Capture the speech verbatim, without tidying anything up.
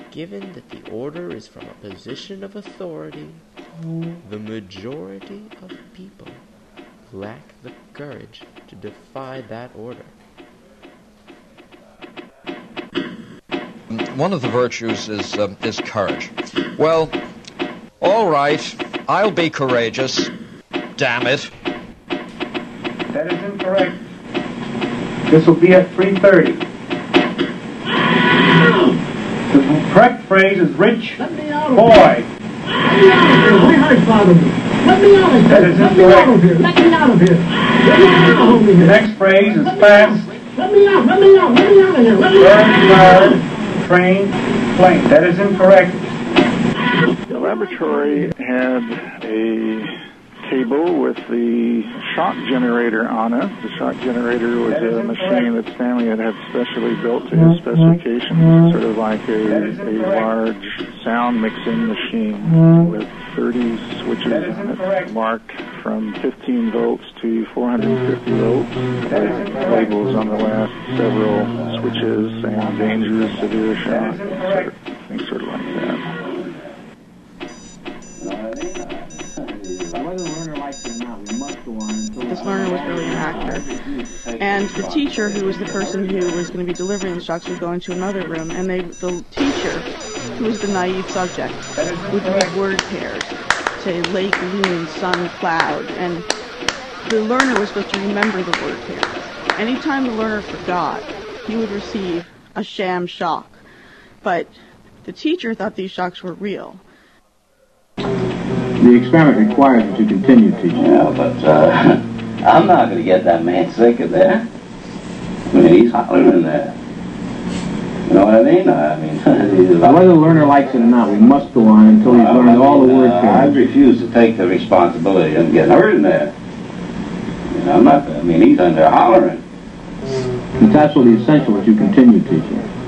given that the order is from a position of authority, the majority of people lack the courage to defy that order. One of the virtues is uh, is courage. Well, all right, I'll be courageous. Damn it. That is incorrect. This will be at three thirty. The correct phrase is rich boy. Let me out of here. My heart bothers me. Let me out of here. That is Let me out of incorrect. here. Let me out of here. Let me out of The here. next phrase is fast, Let me out. Let me out. Let me out of here. Let me bird, out. bird, train, plane. That is incorrect. The laboratory had a table with the shock generator on it. The shock generator was a machine that Stanley had had specially built to his specifications, sort of like a, a large sound mixing machine with thirty switches on it, marked from fifteen volts to four hundred fifty volts, with labels on the last several switches and dangerous, severe shock, sort of, things sort of like that. This learner was really an actor. And the teacher, who was the person who was going to be delivering the shocks, would go into another room, and they, the teacher, who was the naive subject, would read word pairs, say lake, loon, sun, cloud, and the learner was supposed to remember the word pairs. Anytime the learner forgot, he would receive a sham shock. But the teacher thought these shocks were real. The experiment requires that you continue teaching. Yeah, but uh, I'm not going to get that man sick of that. I mean, he's hollering in there. You know what I mean? I mean, Whether the learner likes it or not, we must go on until he's learned all the word uh, I pairs. refuse to take the responsibility of getting hurt in there. You know, I'm not. I mean, he's in there hollering. It's absolutely essential that you continue teaching.